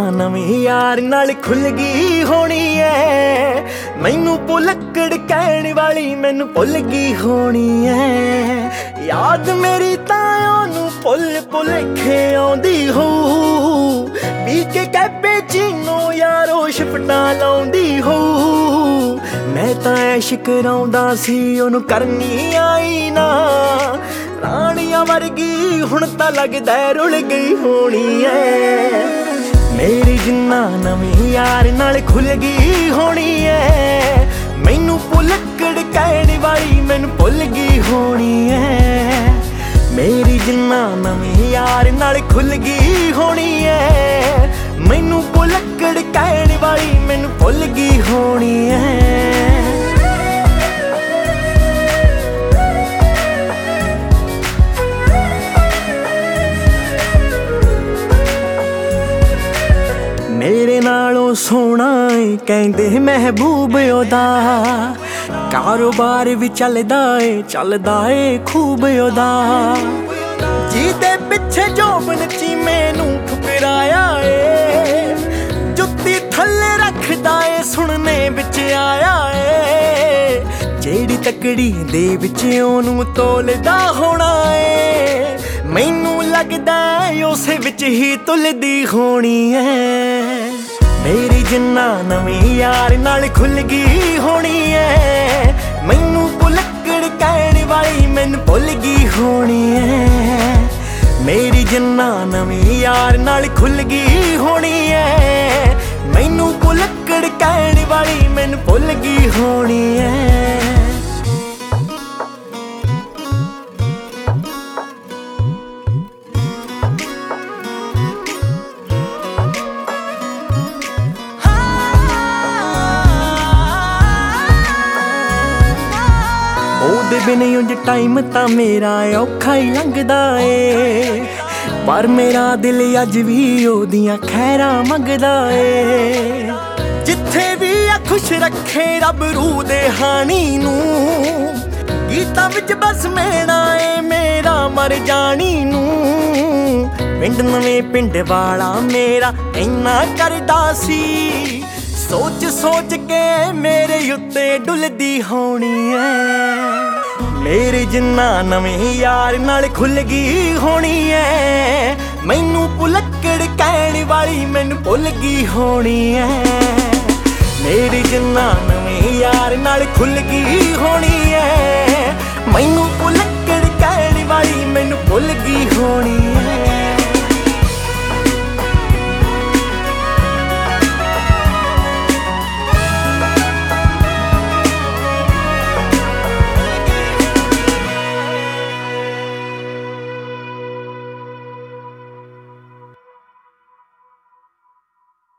ਨਵੇਂ ਯਾਰ ਨਾਲ ਖੁੱਲ ਗਈ ਹੋਣੀ ਐ। ਮੈਨੂੰ ਭੁਲੱਕੜ ਕਹਿਣ ਵਾਲੀ ਮੈਨੂੰ ਭੁੱਲ ਗਈ ਹੋਣੀ ਐ। ਯਾਦ ਮੇਰੀ ਤਾਂ ਉਹਨੂੰ ਭੁੱਲ ਭੁਲੇਖੇ ਆਉਂਦੀ ਹੋਊ। ਪੀ ਕੇ ਕੈਪੇ ਚੀਨੋ ਯਾਰੋ ਸ਼ਿਫਟਾਂ ਲਾਉਂਦੀ ਹੋਊ। ਮੈਂ ਤਾਂ ਐਸ਼ ਕਰਾਉਂਦਾ ਸੀ ਉਹਨੂੰ ਕਰਨੀ ਆਈ ਨਾ। ਰਾਣੀਆਂ ਵਰਗੀ ਹੁਣ ਤਾਂ ਲੱਗਦਾ ਰੁਲ ਗਈ ਹੋਣੀ ਐ। ਮੇਰੀ ਜਿੰਨਾ ਨਵੇਂ ਯਾਰ ਨਾਲ ਖੁੱਲ ਗਈ ਹੋਣੀ ਐ। ਮੈਨੂੰ ਭੁਲੱਕੜ ਕਹਿਣ ਵਾਲੀ ਮੈਨੂੰ ਭੁੱਲ ਗਈ ਹੋਣੀ ਐ। ਮੇਰੀ ਜਿੰਨਾ ਨਵੇਂ ਯਾਰ ਨਾਲ ਖੁੱਲ ਗਈ ਹੋਣੀ ਐ। ਮੈਨੂੰ ਭੁਲੱਕੜ ਕਹਿਣ ਵਾਲੀ ਮੈਨੂੰ ਭੁੱਲ ਗਈ ਹੋਣੀ ਐ। ਮੇਰੇ ਨਾਲੋਂ ਸੋਹਣਾ ਏ ਕਹਿੰਦੇ ਮਹਿਬੂਬ ਉਹਦਾ। ਕਾਰੋਬਾਰ ਵੀ ਚੱਲਦਾ ਏ ਖੂਬ ਉਹਦਾ। ਜਿਹਦੇ ਪਿੱਛੇ ਜੋਬਨ ਚੀਮੇ ਨੂੰ ਠੁਕਰਾਇਆ ਏ। ਜੁੱਤੀ ਥੱਲੇ ਰੱਖਦਾ ਏ ਸੁਣਨੇ ਵਿੱਚ ਆਇਆ ਏ। ਜਿਹੜੀ ਤਕੜੀ ਦੇ ਵਿੱਚ ਉਹਨੂੰ ਤੋਲਦਾ ਹੋਣਾ ਏ। ਮੈਨੂੰ ਲੱਗਦਾ ਉਸੇ ਵਿੱਚ ਹੀ ਤੁਲਦੀ ਹੋਣੀ ਐ। ਮੇਰੀ ਜਿੰਨਾ ਨਵੇਂ ਯਾਰ ਨਾਲ ਖੁੱਲ ਗਈ ਹੋਣੀ ਐ। ਮੈਨੂੰ ਭੁਲੱਕੜ ਕਹਿਣ ਵਾਲੀ ਮੈਨੂੰ ਭੁੱਲ ਗਈ ਹੋਣੀ ਐ। ਮੇਰੀ ਜਿੰਨਾ ਨਵੇਂ ਯਾਰ ਨਾਲ ਖੁੱਲ ਗਈ ਹੋਣੀ ਐ। ਮੈਨੂੰ ਭੁਲੱਕੜ ਕਹਿਣ ਵਾਲੀ ਮੈਨੂੰ ਭੁੱਲ ਗਈ ਹੋਣੀ ਐ। ਉਹਦੇ ਬਿਨ ਉਂਝ ਟਾਈਮ ਤਾਂ ਮੇਰਾ ਔਖਾ ਹੀ ਲੰਘਦਾ ਏ। ਪਰ ਮੇਰਾ ਦਿਲ ਅੱਜ ਵੀ ਉਹਦੀਆਂ ਖੈਰਾਂ ਮੰਗਦਾ ਏ। ਜਿੱਥੇ ਵੀ ਆ ਖੁਸ਼ ਰੱਖੇ ਰੱਬ ਰੂਹ ਦੇ ਹਾਣੀ ਨੂੰ। ਗੀਤਾਂ ਵਿੱਚ ਬਸ ਮੇਣਾ ਏ ਮੇਰਾ ਮਰ ਜਾਣੀ ਨੂੰ। ਪਿੰਡ ਨਵੇਂ ਪਿੰਡ ਵਾਲਾ ਮੇਰਾ ਇੰਨਾ ਕਰਦਾ ਸੀ। ਸੋਚ ਸੋਚ ਕੇ ਮੇਰੇ ਉੱਤੇ ਡੁੱਲਦੀ ਹੋਣੀ ਐ। ਮੇਰੇ ਜਿੰਨਾ ਨਵੇਂ ਯਾਰ ਨਾਲ ਖੁੱਲ ਗਈ ਹੋਣੀ ਐ। ਮੈਨੂੰ ਭੁਲੱਕੜ ਕਹਿਣ ਵਾਲੀ ਮੈਨੂੰ ਭੁੱਲ ਗਈ ਹੋਣੀ ਐ। ਮੇਰੇ ਜਿੰਨਾ ਨਵੇਂ ਯਾਰ ਨਾਲ ਖੁੱਲ ਗਈ ਹੋਣੀ ਐ। ਮੈਨੂੰ ਭੁੱਲ